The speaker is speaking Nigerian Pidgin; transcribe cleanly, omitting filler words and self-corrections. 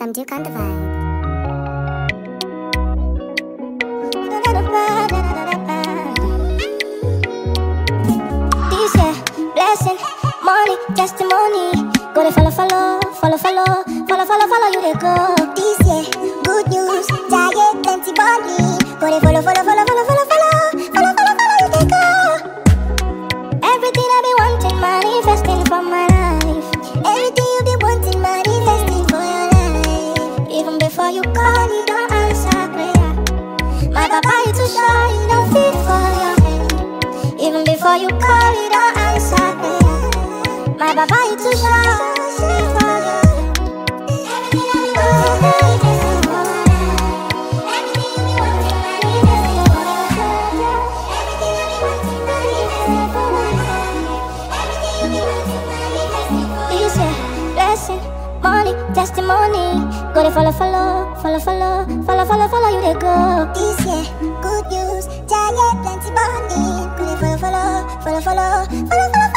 on Duke on the Vibe. This year, blessing, money, testimony. Go to follow you they go. This year, good news, giant plenty money. Go to follow you can go. Everything I be wanting, manifesting for my life. Everything you be wanting, manifesting for your life. Even before you call, you don't answer prayer. My papa, you too shy, you don't fit for your hand. Even before you call, you don't answer prayer. My papa, you too shy, you fit for your hand. Money, testimony. Go to follow you they go. This year, good news, giant plenty money. Go to follow